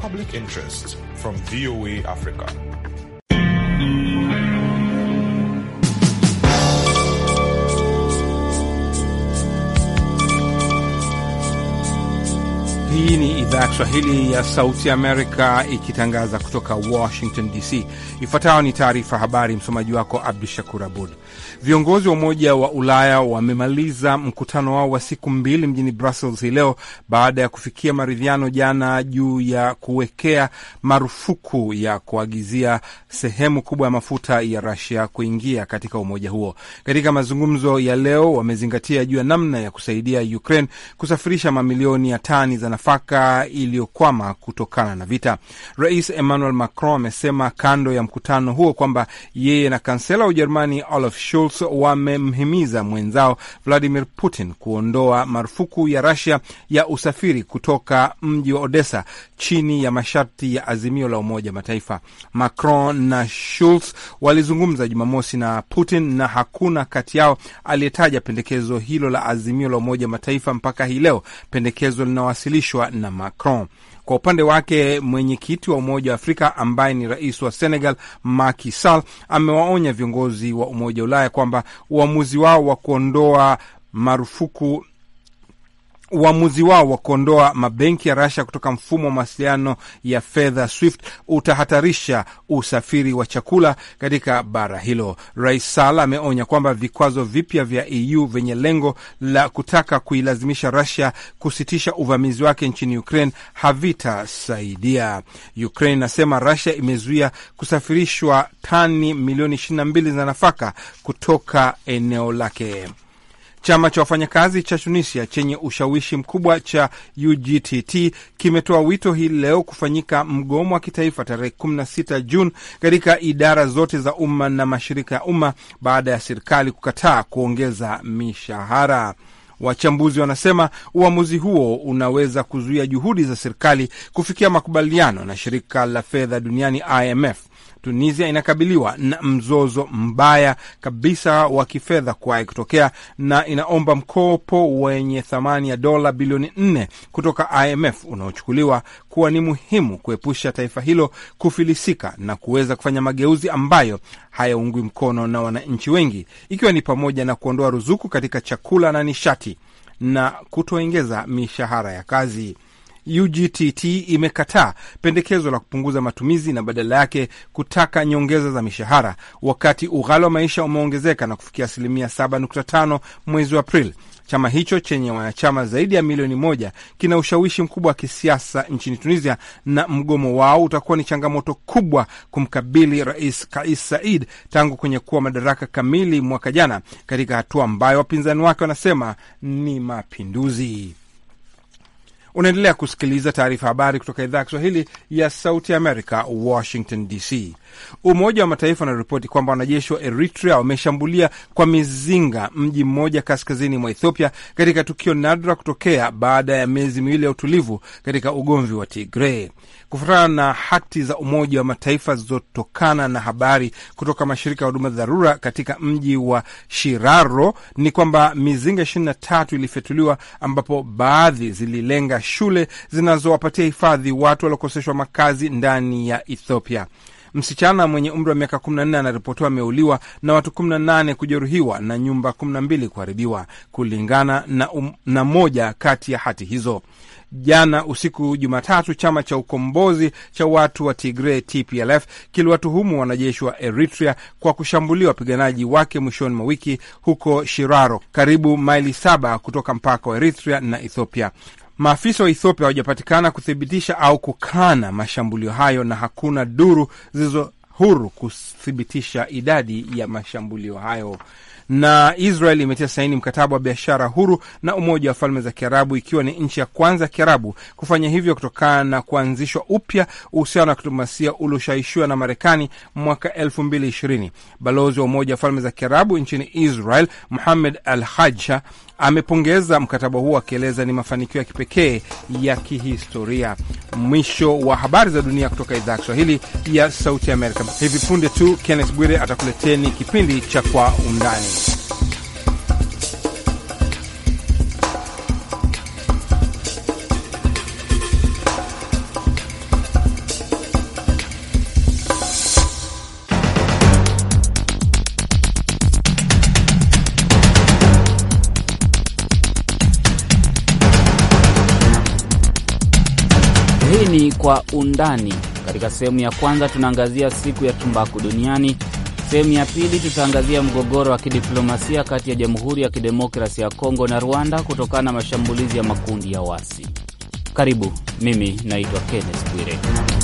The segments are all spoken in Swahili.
public interest from VOA Africa. Hii ni idhaa ya Kiswahili ya Sauti ya Amerika ikitangaza kutoka Washington DC. Ifuatayo ni taarifa habari, msomaji wako Abdu Shakur Abud. Viongozi wa Umoja wa Ulaya wamemaliza mkutano wao wa siku 2 mjini Brussels hii leo baada ya kufikia maridhiano jana juu ya kuwekea marufuku ya kuagizia sehemu kubwa ya mafuta ya Russia kuingia katika umoja huo. Katika mazungumzo ya leo wamezingatia juu ya namna ya kusaidia Ukraine kusafirisha mamilioni ya tani za nafaka iliyokwama kutokana na vita. Rais Emmanuel Macron amesema kando ya mkutano huo kwamba yeye na kansela wa Ujerumani Olaf Scholz wamemhimiza mwenzao Vladimir Putin kuondoa marufuku ya Russia ya usafiri kutoka mji wa Odessa chini ya masharti ya azimio la Umoja Mataifa. Macron na Scholz walizungumza Jumamosi na Putin na hakuna kati yao aliyetaja pendekezo hilo la azimio la Umoja Mataifa mpaka hii leo, pendekezo linawasilishwa na Macron. Kwa upande wake mwenyekiti wa Umoja wa Afrika ambaye ni rais wa Senegal Macky Sall amewaonya viongozi wa Umoja wa Ulaya kwamba uamuzi wao wa kuondoa mabenki ya Russia kutoka mfumo wa mawasiliano ya fedha SWIFT utahatarisha usafiri wa chakula katika bara hilo. Rais Sall ameonya kwamba vikwazo vipya vya EU vyenye lengo la kutaka kuilazimisha Russia kusitisha uvamizi wake nchini Ukraine havitasaidia. Ukraine nasema Russia imezuia kusafirishwa tani milioni 22 za nafaka kutoka eneo lake. Chama cha wafanyakazi cha Tunisia chenye ushawishi mkubwa cha UGTT kimetoa wito hii leo kufanyika mgomo wa kitaifa tarehe 16 Juni katika idara zote za umma na mashirika ya umma baada ya serikali kukataa kuongeza mishahara. Wachambuzi wanasema uamuzi huo unaweza kuzuia juhudi za serikali kufikia makubaliano na shirika la fedha duniani IMF. Tunisia inakabiliwa na mzozo mbaya kabisa wa kifedha kuwahi kutokea na inaomba mkopo wenye thamani ya dola bilioni 4 kutoka IMF unaochukuliwa kuwa ni muhimu kuepusha taifa hilo kufilisika na kuweza kufanya mageuzi ambayo hayaungwi mkono na wananchi wengi, ikiwa ni pamoja na kuondoa ruzuku katika chakula na nishati na kutoongeza mishahara ya kazi. UGTT imekataa pendekezo la kupunguza matumizi na badala yake kutaka nyongeza za mishahara, wakati ughali wa maisha umeongezeka na kufikia 7.5% mwezi wa Aprili. Chama hicho chenye wanachama zaidi ya milioni 1 kina ushawishi mkubwa wa kisiasa nchini Tunisia, na mgomo wao utakuwa ni changamoto kubwa kumkabili Rais Kais Saied tangu kwenye kuwa madaraka kamili mwaka jana, katika hatua ambayo wapinzani wake wanasema ni mapinduzi. Unaendelea kusikiliza taarifa habari kutoka idhaa ya Kiswahili ya Sauti ya Amerika, Washington DC. Umoja wa Mataifa unaripoti kwamba wanajeshi wa Eritrea wameshambulia kwa mizinga mji mmoja kaskazini mwa Ethiopia katika tukio nadra kutokea baada ya miezi miwili ya utulivu katika ugomvi wa Tigray. Kufuatana na hati za Umoja wa Mataifa zilizotokana na habari kutoka mashirika ya huduma dharura katika mji wa Shiraro ni kwamba mizinga 23 ilifyatuliwa, ambapo baadhi zililenga shule zinazowapatia hifadhi watu waliokoseshwa makazi ndani ya Ethiopia. Msichana mwenye umri wa miaka 14 anaripotiwa ameuliwa na watu 18 kujeruhiwa na nyumba 12 kuharibiwa, kulingana na moja kati ya hati hizo. Jana usiku Jumatatu, chama cha ukombozi cha watu wa Tigray TPLF kiliwatuhumu wanajeshi wa Eritrea kwa kushambulia wapiganaji wake mwishoni mwa wiki huko Shiraro, karibu maili 7 kutoka mpaka wa Eritrea na Ethiopia. Maafisa wa Ethiopia hawajapatikana kuthibitisha au kukana mashambulio hayo, na hakuna duru zilizo huru kuthibitisha idadi ya mashambulio hayo. Na Israel imetia saini mkataba wa biashara huru na Umoja wa Falme za Kiarabu, ikiwa ni nchi ya kwanza ya Kiarabu kufanya hivyo kutokana na kuanzishwa upya uhusiano wa kidiplomasia ulioshawishiwa na Marekani mwaka 2020. Balozi wa Umoja wa Falme za Kiarabu nchini Israel, Mohamed Al-Hajja, amepongeza mkataba huo akieleza ni mafanikio ya kipekee ya kihistoria. Mwisho wa habari za dunia kutoka idhaa ya Kiswahili ya Sauti ya Amerika. Hivi punde tu Kenneth Bwire atakuleteni kipindi cha Kwa Undani. ni Kwa Undani. Katika sehemu ya kwanza tunaangazia siku ya tumbaku duniani. Sehemu ya pili tutaangazia mgogoro wa kidiplomasia kati ya Jamhuri ya Kidemokrasia ya Kongo na Rwanda kutokana na mashambulizi ya makundi ya wasi. Karibu, mimi naitwa Kenneth Bwire.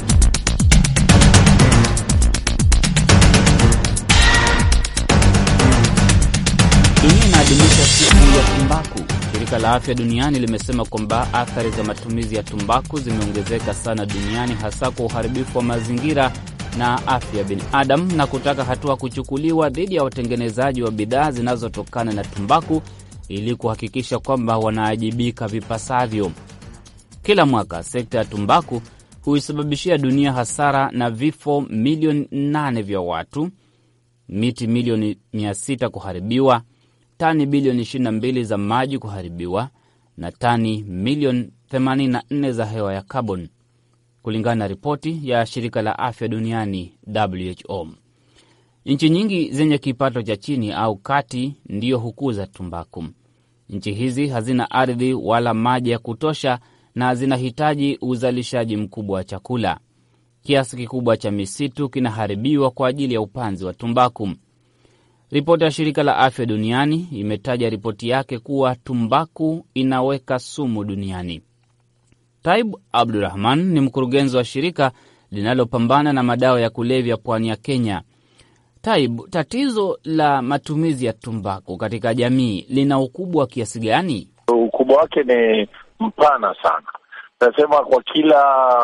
Dunia inaadhimisha siku ya tumbaku. Shirika la Afya Duniani limesema kwamba athari za matumizi ya tumbaku zimeongezeka sana duniani, hasa kwa uharibifu wa mazingira na afya ya binadamu, na kutaka hatua kuchukuliwa dhidi ya watengenezaji wa bidhaa zinazotokana na tumbaku ili kuhakikisha kwamba wanaajibika vipasavyo. Kila mwaka sekta ya tumbaku huisababishia dunia hasara na vifo milioni 8 vya watu, miti milioni 600 kuharibiwa, tani bilioni 22 za maji kuharibiwa na tani milioni 84 za hewa ya carbon, kulingana na ripoti ya shirika la afya duniani WHO. Nchi nyingi zenye kipato cha chini au kati ndiyo hukuza tumbaku. Nchi hizi hazina ardhi wala maji ya kutosha na zinahitaji uzalishaji mkubwa wa chakula. Kiasi kikubwa cha misitu kinaharibiwa kwa ajili ya upanzi wa tumbaku. Ripoti ya shirika la afya duniani imetaja ripoti yake kuwa tumbaku inaweka sumu duniani. Taib Abdurrahman ni mkurugenzi wa shirika linalopambana na madawa ya kulevya pwani ya Kenya. Taib, tatizo la matumizi ya tumbaku katika jamii lina ukubwa kiasi gani? Ukubwa wake ni mpana sana. Nasema kwa kila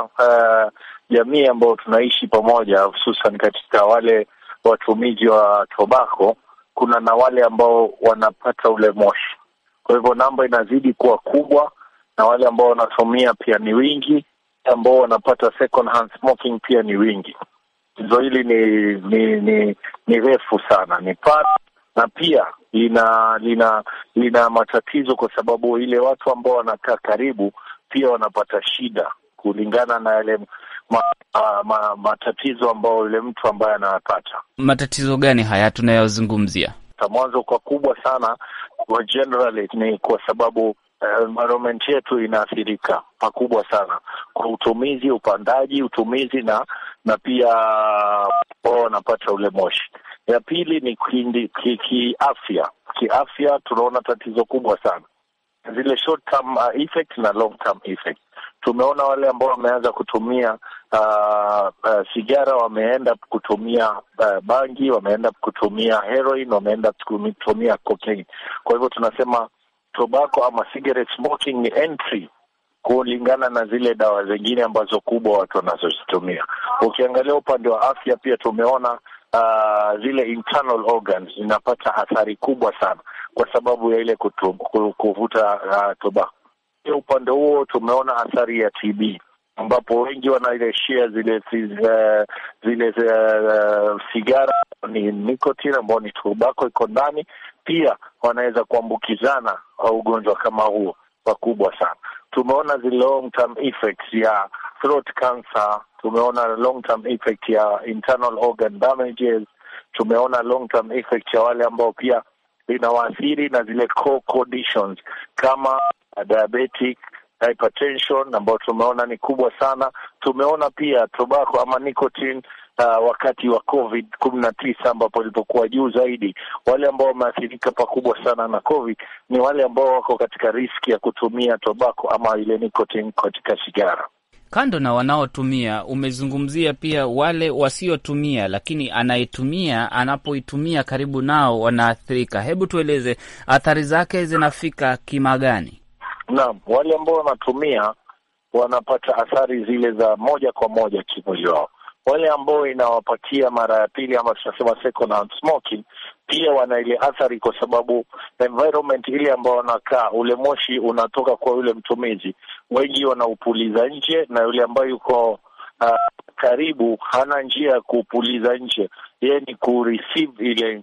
jamii ambayo tunaishi pamoja, hususan katika wale watumizi wa tobako, kuna na wale ambao wanapata ule moshi. Kwa hivyo namba inazidi kuwa kubwa, na wale ambao wanatumia pia ni wingi, ambao wanapata second hand smoking pia ni wingi. Hizo hili ni refu sana, ni pana, na pia lina matatizo kwa sababu ile watu ambao wanakaa karibu pia wanapata shida kulingana na yale matatizo ambayo yule mtu ambaye anayapata. Matatizo gani haya tunayozungumzia? Mwanzo kwa kubwa sana kwa generally ni kwa sababu environment yetu inaathirika pakubwa sana kwa utumizi, upandaji, utumizi na pia wanapata ule moshi. Ya pili ni kiafya. Kiafya tunaona tatizo kubwa sana, zile short term effect na long term effect. Tumeona wale ambao wameanza kutumia sigara, wameenda kutumia bangi, wameenda kutumia heroin, wameenda kutumia cocaine. Kwa hivyo tunasema tobacco ama cigarette smoking ni entry kulingana na zile dawa zingine ambazo kubwa watu wanazozitumia. Ukiangalia upande wa afya pia tumeona zile internal organs zinapata athari kubwa sana kwa sababu ya ile kuvuta tobacco. Upande huo tumeona athari ya TB, ambapo wengi wanaishia zile sigara ni nicotine ambao ni tobacco iko ndani, pia wanaweza kuambukizana ugonjwa kama huo pakubwa sana. Tumeona zile long term effects ya throat cancer, tumeona long term effect ya internal organ damages, tumeona long term effect ya wale ambao pia inawaathiri na zile core conditions kama diabetic, hypertension ambao tumeona ni kubwa sana. Tumeona pia tobacco ama nicotine wakati wa COVID-19 ambapo ilipokuwa juu zaidi. Wale ambao wameathirika pakubwa sana na COVID ni wale ambao wako katika riski ya kutumia tobacco ama ile nicotine katika sigara. Kando na wanaotumia, umezungumzia pia wale wasiotumia, lakini anayetumia, anapoitumia karibu nao wanaathirika. Hebu tueleze athari zake zinafika kima gani? Naam, wale ambao wanatumia wanapata athari zile za moja kwa moja kimwili wao. Wale ambao inawapatia mara ya pili ama tunasema second hand smoking pia wana ile athari kwa sababu environment ile ambao wanakaa, ule moshi unatoka kwa yule mtumizi, wengi wanaupuliza nje, na yule ambaye yuko karibu hana njia ya kupuliza nje, yeye ni kureceive ile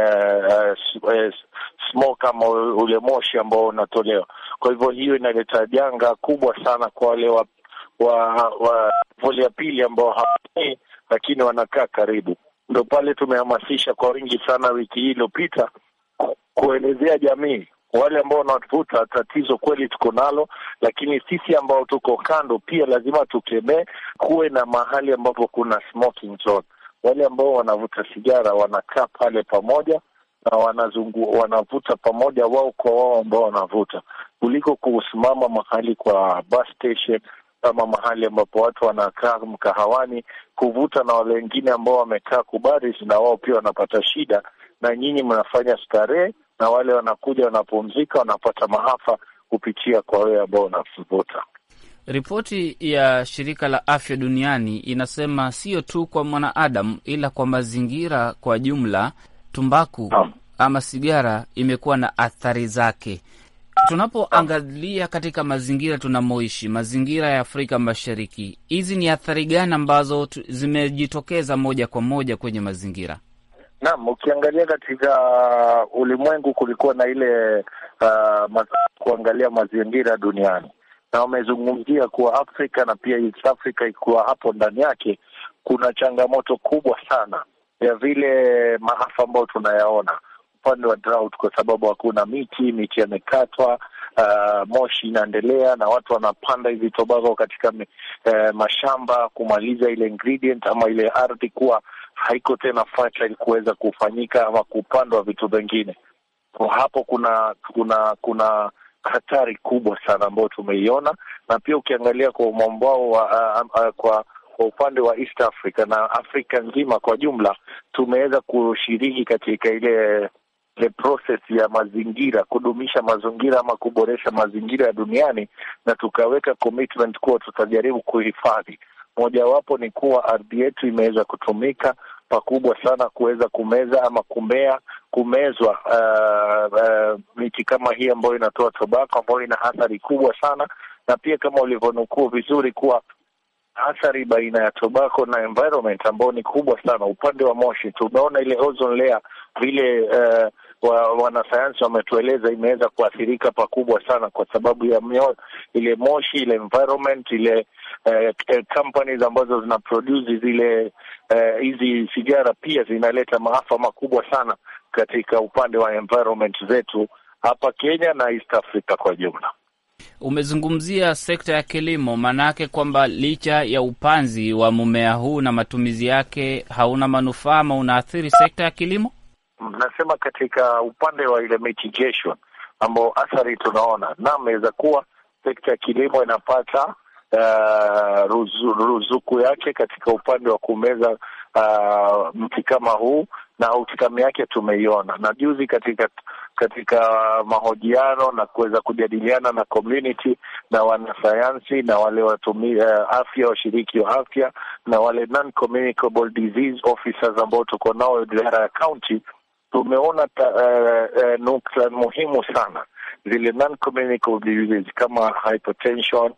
smoke ama ule moshi ambao unatolewa. Kwa hivyo hiyo inaleta janga kubwa sana kwa wale wa voli ya pili ambao hawani lakini wanakaa karibu. Ndio pale tumehamasisha kwa wingi sana wiki hii iliyopita kuelezea jamii Wale ambao wanavuta, tatizo kweli tuko nalo, lakini sisi ambao tuko kando pia lazima tukemee, kuwe na mahali ambapo kuna smoking zone. Wale ambao wanavuta sigara wanakaa pale pamoja na wanavuta pamoja wao kwa wao ambao wanavuta, kuliko kusimama mahali kwa bus station ama mahali ambapo watu wanakaa mkahawani kuvuta na wale wengine ambao wamekaa kubari, na wao pia wanapata shida, na nyinyi mnafanya starehe na wale wanakuja wanapumzika wanapata maafa kupitia kwa wale ambao wanavuta. Ripoti ya shirika la afya duniani inasema sio tu kwa mwanadamu ila kwa mazingira kwa jumla, tumbaku ama sigara imekuwa na athari zake. Tunapoangalia katika mazingira tunamoishi, mazingira ya Afrika Mashariki, hizi ni athari gani ambazo zimejitokeza moja kwa moja kwenye mazingira? Naam, ukiangalia katika ulimwengu kulikuwa na ile kuangalia mazingira duniani, na wamezungumzia kuwa Afrika na pia East Africa ikuwa hapo ndani yake kuna changamoto kubwa sana ya vile maafa ambayo tunayaona upande wa drought, kwa sababu hakuna miti yamekatwa, moshi inaendelea na watu wanapanda hizi tobacco katika mashamba kumaliza ile ingredient ama ile ardhi kuwa haiko tena fertile kuweza kufanyika ama kupandwa vitu vingine. Kwa hapo kuna hatari kubwa sana ambayo tumeiona, na pia ukiangalia kwa mwambao kwa upande wa East Africa na Afrika nzima kwa jumla, tumeweza kushiriki katika ile process ya mazingira, kudumisha mazingira ama kuboresha mazingira ya duniani, na tukaweka commitment kuwa tutajaribu kuhifadhi. Mojawapo ni kuwa ardhi yetu imeweza kutumika pakubwa sana kuweza kumeza ama kumezwa miti kama hii ambayo inatoa tobacco ambayo ina athari kubwa sana, na pia kama ulivyonukuu vizuri kuwa athari baina ya tobacco na environment ambao ni kubwa sana. Upande wa moshi tumeona ile ozone layer vile wanasayansi wametueleza imeweza kuathirika pakubwa sana kwa sababu ya ile moshi, ile environment, ile companies ambazo zina produce zile hizi sigara pia zinaleta maafa makubwa sana katika upande wa environment zetu hapa Kenya na East Africa kwa jumla. Umezungumzia sekta ya kilimo, manake kwamba licha ya upanzi wa mmea huu na matumizi yake hauna manufaa ama unaathiri sekta ya kilimo? Nasema katika upande wa ile mitigation ambao athari tunaona, na inaweza kuwa sekta ya kilimo inapata ruzuku yake katika upande wa kumeza mti kama huu, na outcome yake tumeiona. Na juzi katika mahojiano na kuweza kujadiliana na community na wanasayansi na wale afya, washiriki wa afya na wale non-communicable disease officers ambao tuko nao idara ya county, tumeona nukta muhimu sana. Zile non-communicable diseases kama hypertension,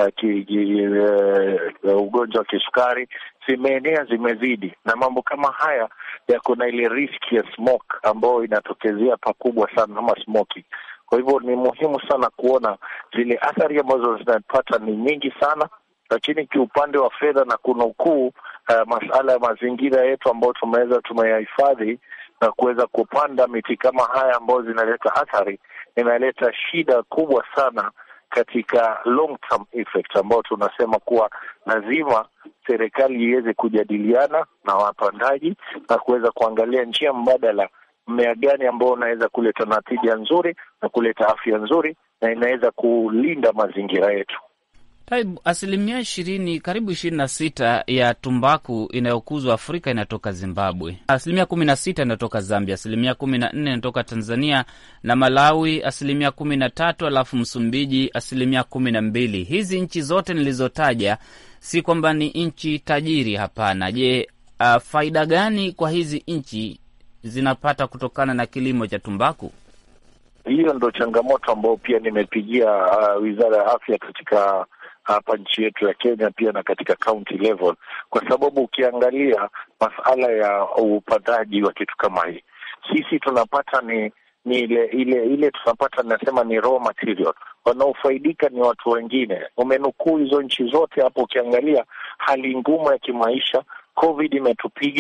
ugonjwa wa kisukari zimeenea, zimezidi, na mambo kama haya yako na ile risk ya smoke ambayo inatokezea pakubwa sana ama smoking. Kwa hivyo ni muhimu sana kuona zile athari ambazo zinapata ni nyingi sana, lakini kiupande wa fedha na kunukuu masuala ya mazingira yetu ambayo tumeyahifadhi na kuweza kupanda miti kama haya ambayo zinaleta athari, inaleta shida kubwa sana katika long term effect ambao tunasema kuwa lazima serikali iweze kujadiliana na wapandaji na kuweza kuangalia njia mbadala, mmea gani ambao unaweza kuleta natija nzuri na kuleta afya nzuri na inaweza kulinda mazingira yetu. Asilimia 20, karibu 26 ya tumbaku inayokuzwa Afrika inatoka Zimbabwe. Asilimia 16 inatoka Zambia, asilimia 14 inatoka Tanzania na Malawi, asilimia 13, alafu Msumbiji asilimia 12. Hizi nchi zote nilizotaja si kwamba ni nchi tajiri, hapana. Je, faida gani kwa hizi nchi zinapata kutokana na kilimo cha tumbaku? Hiyo ndo changamoto ambayo pia nimepigia Wizara ya Afya katika hapa nchi yetu ya Kenya pia na katika county level, kwa sababu ukiangalia masuala ya upandaji wa kitu kama hii, sisi tunapata ni ile tunapata, nasema ni raw material. Wanaofaidika ni watu wengine. Umenukuu hizo nchi zote hapo, ukiangalia hali ngumu ya kimaisha, COVID imetupiga,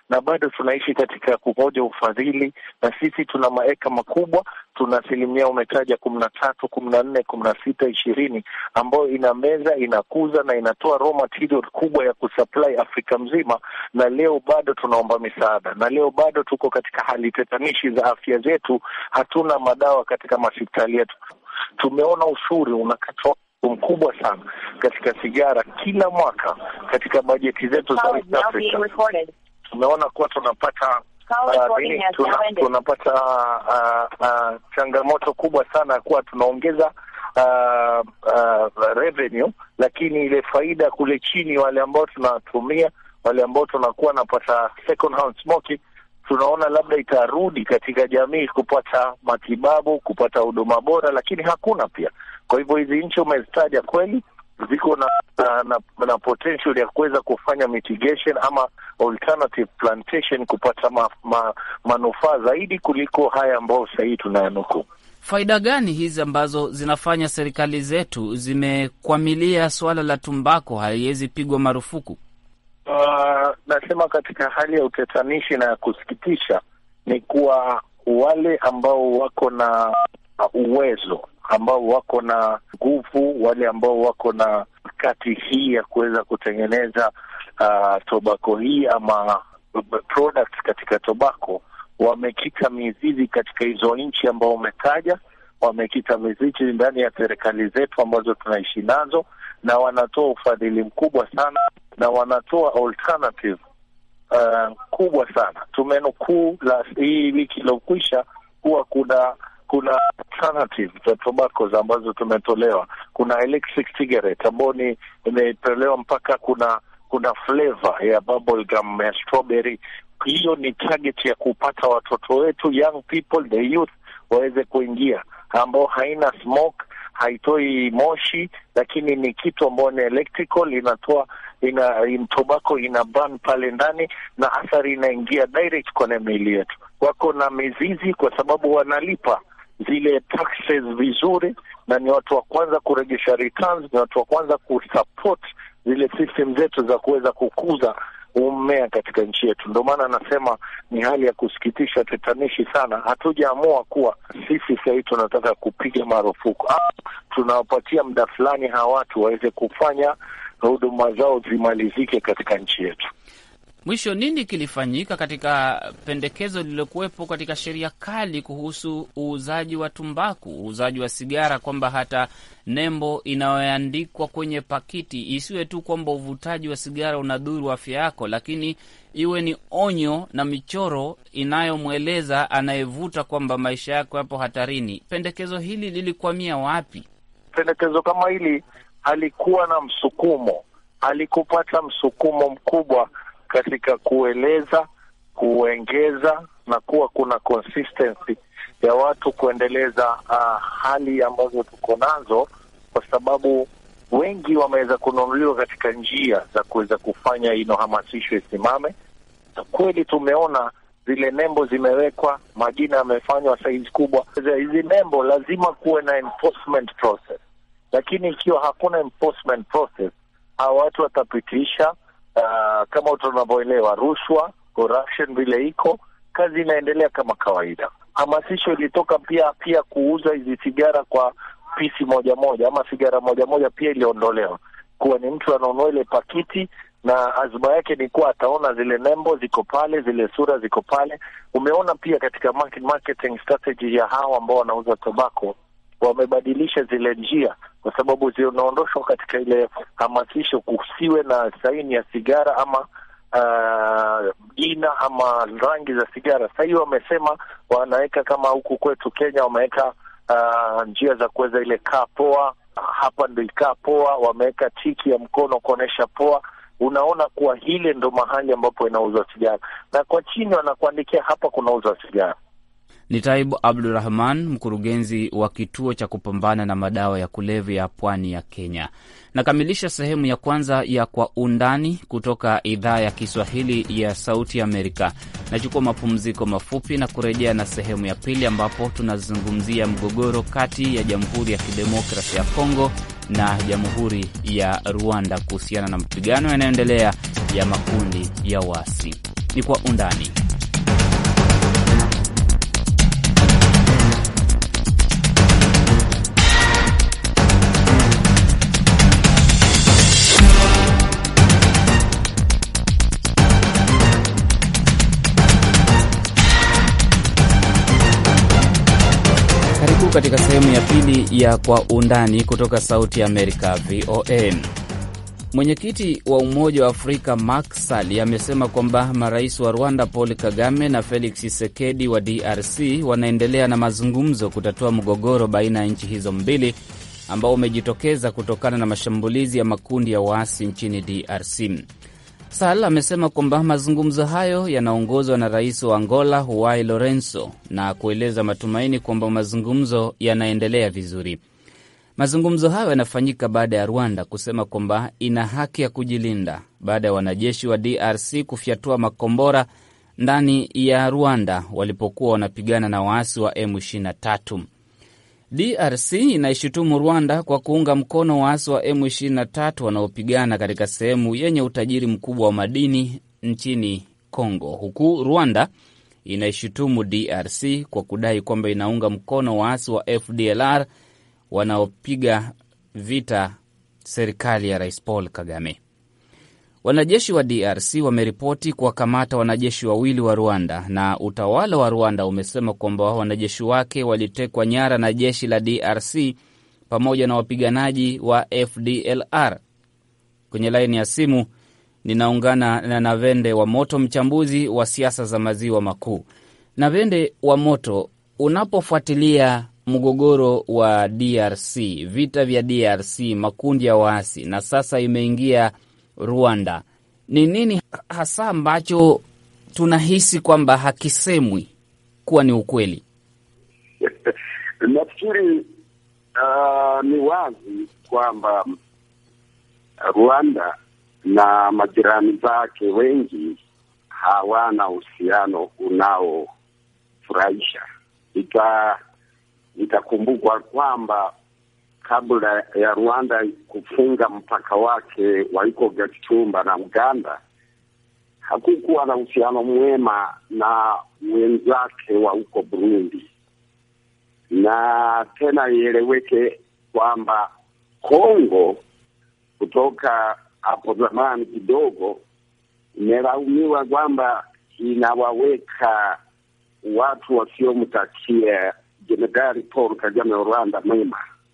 na bado tunaishi katika kumoja ufadhili, na sisi tuna maeka makubwa, tuna asilimia umetaja 13, 14, 16, 20 ambayo inameza, inakuza na inatoa raw material kubwa ya kusupply Afrika mzima, na leo bado tunaomba misaada, na leo bado tuko katika hali tetanishi za afya zetu, hatuna madawa katika hospitali yetu. Tumeona ushuru unakatwa mkubwa sana katika sigara kila mwaka katika bajeti zetu za East Africa. Tumeona kuwa tunapata changamoto kubwa sana kuwa tunaongeza revenue, lakini ile faida kule chini, wale ambao tunatumia, wale ambao tunakuwa napata second hand smoking, tunaona labda itarudi katika jamii kupata matibabu, kupata huduma bora, lakini hakuna pia. Kwa hivyo hizi nchi umezitaja kweli ziko na potential ya kuweza kufanya mitigation ama alternative plantation kupata manufaa zaidi kuliko haya ambayo sasa hivi tunayanukuu. Faida gani hizi ambazo zinafanya serikali zetu zimekwamilia swala la tumbako haiwezi pigwa marufuku? Nasema katika hali ya utetanishi na ya kusikitisha ni kuwa wale ambao wako na uwezo, ambao wako na nguvu, wale ambao wako na kati hii ya kuweza kutengeneza tobacco hii ama products katika tobacco, wamekita mizizi katika hizo nchi ambao umetaja, wamekita mizizi ndani ya serikali zetu ambazo tunaishi nazo, na wanatoa ufadhili mkubwa sana, na wanatoa alternative kubwa sana. Tumenukuu hii wiki iliyokwisha kuwa kuna alternative za tobacco ambazo tumetolewa. Kuna electric cigarette ambayo imetolewa mpaka kuna flavor ya bubble gum ya strawberry. Hiyo ni target ya kupata watoto wetu, young people, the youth, waweze kuingia, ambao haina smoke, haitoi moshi, lakini ni kitu ambao ni electrical, inatoa tobacco ina burn pale ndani, na athari inaingia direct kwenye miili yetu. Wako na mizizi kwa sababu wanalipa zile taxes vizuri, na ni watu wa kwanza kurejesha returns, ni watu wa kwanza kusupport zile system zetu za kuweza kukuza mmea katika nchi yetu. Ndio maana nasema ni hali ya kusikitisha, tetanishi sana. Hatujaamua kuwa sisi sasa tunataka kupiga marufuku, tunawapatia muda fulani hawa watu waweze kufanya huduma zao zimalizike katika nchi yetu. Mwisho, nini kilifanyika katika pendekezo lililokuwepo katika sheria kali kuhusu uuzaji wa tumbaku, uuzaji wa sigara, kwamba hata nembo inayoandikwa kwenye pakiti isiwe tu kwamba uvutaji wa sigara unadhuru afya yako, lakini iwe ni onyo na michoro inayomweleza anayevuta kwamba maisha yako yapo hatarini. Pendekezo hili lilikwamia wapi? Pendekezo kama hili halikuwa na msukumo, halikupata msukumo mkubwa katika kueleza, kuongeza na kuwa kuna consistency ya watu kuendeleza hali ambazo tuko nazo, kwa sababu wengi wameweza kununuliwa katika njia za kuweza kufanya hamasisho isimame. Kweli tumeona zile nembo zimewekwa, majina yamefanywa size kubwa. Hizi nembo lazima kuwe na enforcement process, lakini ikiwa hakuna enforcement process, hawa watu watapitisha kama tunavyoelewa rushwa, corruption vile iko, kazi inaendelea kama kawaida. Hamasisho ilitoka pia kuuza hizi sigara kwa pisi moja ama sigara moja pia iliondolewa, kuwa ni mtu anaonunua ile pakiti na azma yake ni kuwa ataona zile nembo ziko pale, zile sura ziko pale. Umeona pia katika marketing strategy ya hawa ambao wanauza tobacco, wamebadilisha zile njia, kwa sababu zinaondoshwa katika ile hamasisho kusiwe na saini ya sigara ama jina ama rangi za sigara. Sasa hiyo wamesema wanaweka kama huku kwetu Kenya wameweka njia za kuweza ile kaa poa, hapa ndio kaa poa, wameweka tiki ya mkono kuonesha poa. Unaona kuwa hile ndo mahali ambapo inauzwa sigara, na kwa chini wanakuandikia hapa kunauzwa sigara. Ni Taibu Abdurrahman, mkurugenzi wa kituo cha kupambana na madawa ya kulevya pwani ya Kenya. Nakamilisha sehemu ya kwanza ya Kwa Undani kutoka idhaa ya Kiswahili ya Sauti Amerika. Nachukua mapumziko mafupi na kurejea na sehemu ya pili, ambapo tunazungumzia mgogoro kati ya Jamhuri ya Kidemokrasia ya Kongo na Jamhuri ya Rwanda kuhusiana na mapigano yanayoendelea ya makundi ya waasi. ni Kwa Undani. Katika sehemu ya pili ya Kwa Undani kutoka Sauti ya Amerika, VOA. Mwenyekiti wa Umoja wa Afrika Macky Sall amesema kwamba marais wa Rwanda Paul Kagame na Felix Tshisekedi wa DRC wanaendelea na mazungumzo kutatua mgogoro baina ya nchi hizo mbili ambao umejitokeza kutokana na mashambulizi ya makundi ya waasi nchini DRC. Sall amesema kwamba mazungumzo hayo yanaongozwa na rais wa Angola Joao Lourenco na kueleza matumaini kwamba mazungumzo yanaendelea vizuri. Mazungumzo hayo yanafanyika baada ya Rwanda kusema kwamba ina haki ya kujilinda baada ya wanajeshi wa DRC kufyatua makombora ndani ya Rwanda walipokuwa wanapigana na waasi wa M23. DRC inaishutumu Rwanda kwa kuunga mkono waasi wa M23 wanaopigana katika sehemu yenye utajiri mkubwa wa madini nchini Kongo, huku Rwanda inaishutumu DRC kwa kudai kwamba inaunga mkono waasi wa FDLR wanaopiga vita serikali ya Rais Paul Kagame. Wanajeshi wa DRC wameripoti kuwakamata wanajeshi wawili wa Rwanda, na utawala wa Rwanda umesema kwamba wanajeshi wake walitekwa nyara na jeshi la DRC pamoja na wapiganaji wa FDLR. Kwenye laini ya simu ninaungana na Navende wa Moto, mchambuzi wa siasa za maziwa makuu. Navende wa Moto, unapofuatilia mgogoro wa DRC, vita vya DRC, makundi ya waasi, na sasa imeingia Rwanda, ni nini hasa ambacho tunahisi kwamba hakisemwi kuwa ni ukweli? Nafikiri ni wazi kwamba Rwanda na majirani zake wengi hawana uhusiano unaofurahisha. Itakumbukwa kwamba kabla ya Rwanda kufunga mpaka wake wa iko Gatumba na Uganda, hakukuwa na uhusiano mwema na wenzake wa huko Burundi. Na tena ieleweke kwamba Kongo kutoka hapo zamani kidogo imelaumiwa kwamba inawaweka watu wasiomtakia Jenerali Paul Kagame wa Rwanda mema,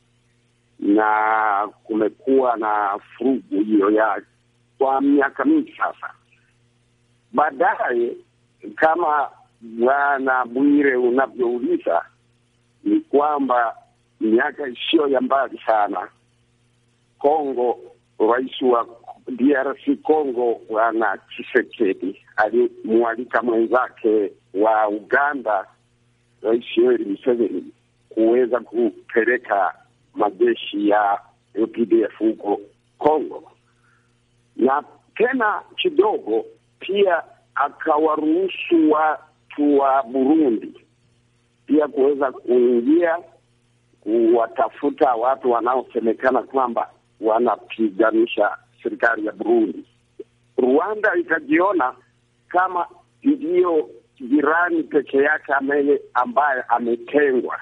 na kumekuwa na furugu hiyo ya kwa miaka mingi sasa. Baadaye, kama Bwana Bwire unavyouliza, ni kwamba miaka isiyo ya mbali sana Kongo, rais wa DRC Kongo Bwana Tshisekedi alimwalika mwenzake wa Uganda Rais Yoweri Museveni kuweza kupeleka majeshi ya UPDF huko Kongo, na tena kidogo pia akawaruhusu watu wa Burundi pia kuweza kuingia kuwatafuta watu wanaosemekana kwamba wanapiganisha serikali ya Burundi. Rwanda ikajiona kama ndiyo jirani peke yake ambaye ametengwa.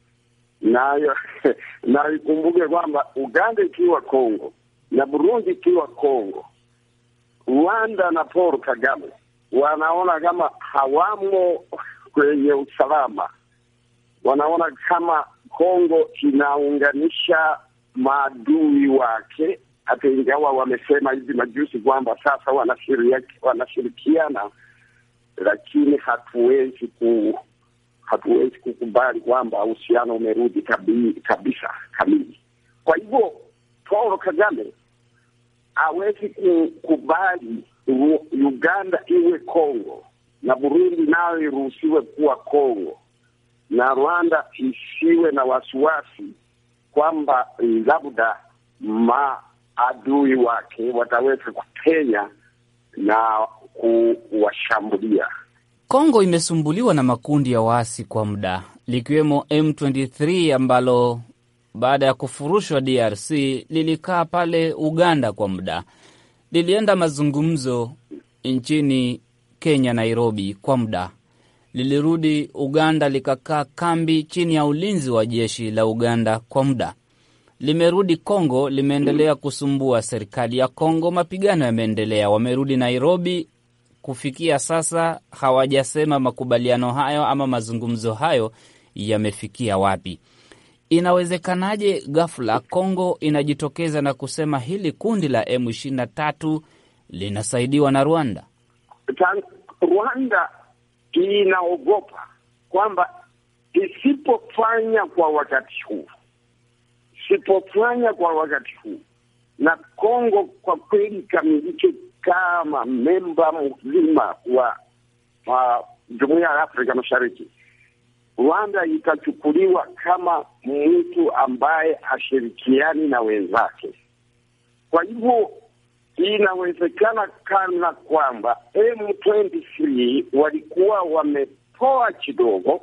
Na ikumbuke kwamba Uganda ikiwa Kongo na Burundi ikiwa Kongo, Rwanda na Paul Kagame wanaona kama hawamo kwenye usalama. Wanaona kama Kongo inaunganisha maadui wake, hata ingawa wamesema hivi majuzi kwamba sasa wanashirikiana, lakini hatuwezi kukubali kwamba uhusiano umerudi kabisa kamili. Kwa hivyo Paul Kagame hawezi kukubali Uganda iwe Kongo na Burundi nayo iruhusiwe kuwa Kongo, na Rwanda isiwe na wasiwasi kwamba labda maadui wake wataweza kupenya na kuwashambulia. Kongo imesumbuliwa na makundi ya waasi kwa muda, likiwemo M23 ambalo baada ya kufurushwa DRC lilikaa pale Uganda kwa muda. Lilienda mazungumzo nchini Kenya, Nairobi kwa muda. Lilirudi Uganda likakaa kambi chini ya ulinzi wa jeshi la Uganda kwa muda. Limerudi Kongo, limeendelea kusumbua serikali ya Kongo. Mapigano yameendelea. Wamerudi Nairobi. Kufikia sasa hawajasema makubaliano hayo ama mazungumzo hayo yamefikia wapi. Inawezekanaje ghafla Kongo inajitokeza na kusema hili kundi la M23 linasaidiwa na Rwanda? Rwanda inaogopa kwamba isipofanya kwa wakati huu na Kongo kwa kweli kamilike kama memba mzima wa Jumuiya ya Afrika Mashariki, Rwanda itachukuliwa kama mtu ambaye hashirikiani na wenzake. Kwa hivyo inawezekana kana kwamba M23 walikuwa wamepoa kidogo,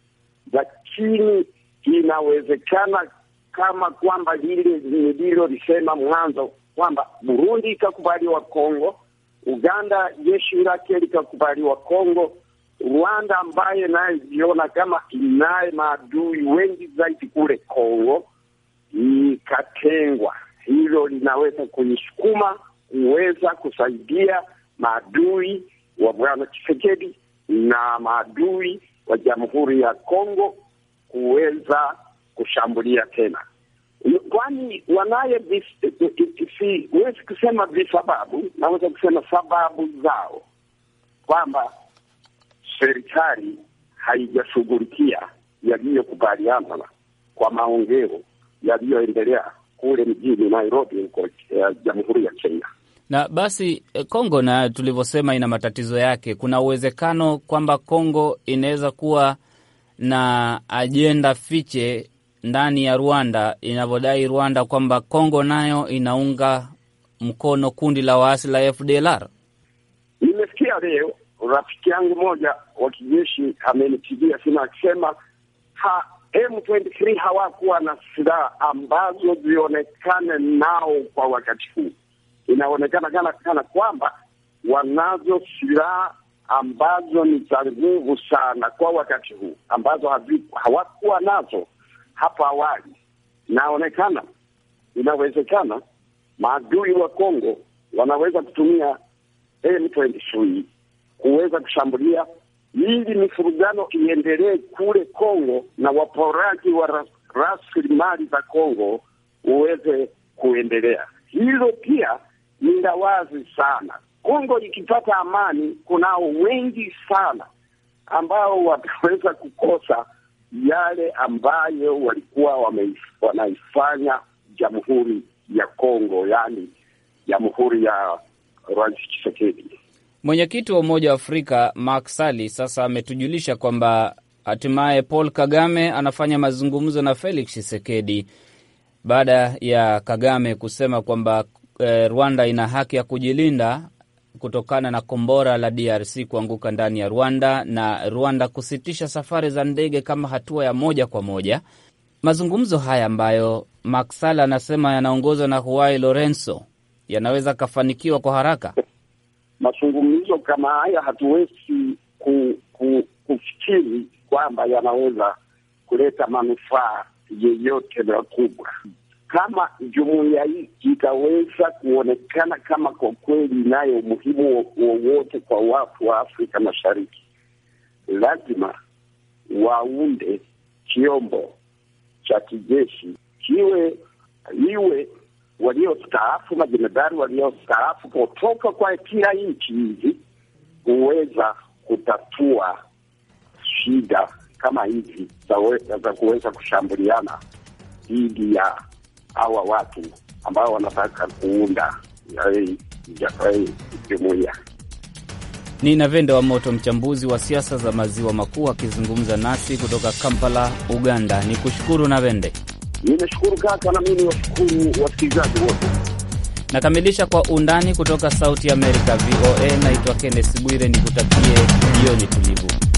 lakini inawezekana kama kwamba lile nililolisema mwanzo kwamba Burundi ikakubaliwa Kongo, Uganda jeshi lake likakubaliwa Kongo, Rwanda ambaye naye jiona kama inaye maadui wengi zaidi kule Kongo ikatengwa. Hilo linaweza kunisukuma kuweza kusaidia maadui wa Bwana Tshisekedi na maadui wa Jamhuri ya Kongo kuweza kushambulia tena. Kwani wanaye huwezi kusema visababu, naweza kusema sababu zao kwamba serikali haijashughulikia yaliyokubaliana kwa maongeo yaliyoendelea kule mjini Nairobi huko Jamhuri ya Kenya. Na basi Kongo, na tulivyosema, ina matatizo yake. Kuna uwezekano kwamba Kongo inaweza kuwa na ajenda fiche ndani ya Rwanda, inavyodai Rwanda kwamba Kongo nayo inaunga mkono kundi la waasi la FDLR. Nimesikia leo rafiki yangu moja wa kijeshi amenipigia simu akisema M23 hawakuwa na silaha ambazo zionekane nao kwa wakati huu. Inaonekana kana kwamba wanazo silaha ambazo ni za nguvu sana kwa wakati huu, ambazo hawakuwa nazo hapa awali. Inawezekana maadui wa Kongo wanaweza kutumia M23 kuweza kushambulia ili mifurugano iendelee kule Kongo na waporaji wa rasilimali za Kongo uweze kuendelea. Hilo pia ni wazi sana. Kongo ikipata amani, kunao wengi sana ambao wataweza kukosa yale ambayo walikuwa wanaifanya Jamhuri ya Kongo, yani Jamhuri ya Rais Tshisekedi. Mwenyekiti wa Umoja wa Afrika Macky Sall sasa ametujulisha kwamba hatimaye Paul Kagame anafanya mazungumzo na Felix Tshisekedi baada ya Kagame kusema kwamba Rwanda ina haki ya kujilinda kutokana na kombora la DRC kuanguka ndani ya Rwanda na Rwanda kusitisha safari za ndege kama hatua ya moja kwa moja. Mazungumzo haya ambayo Macky Sall anasema yanaongozwa na Huai Lorenzo yanaweza kafanikiwa kwa haraka. Mazungumzo kama haya hatuwezi kufikiri kwamba yanaweza kuleta manufaa yeyote makubwa. Kama jumuiya hii itaweza kuonekana kama kwa kweli nayo umuhimu wowote kwa watu wa Afrika Mashariki, lazima waunde kiombo cha kijeshi iwe waliostaafu, majemadari waliostaafu kutoka kwa kila nchi hizi kuweza kutatua shida kama hizi za kuweza kushambuliana dhidi ya hawa watu ambao wanataka kuunda jumuiya. Ni Navende wa Moto, mchambuzi wa siasa za maziwa makuu, akizungumza nasi kutoka Kampala, Uganda. Ni kushukuru Navende. Nimeshukuru kaka, na mimi washukuru wasikilizaji wote. Nakamilisha kwa undani kutoka Sauti ya Amerika VOA. Naitwa Kenneth Bwire, nikutakie jioni tulivu.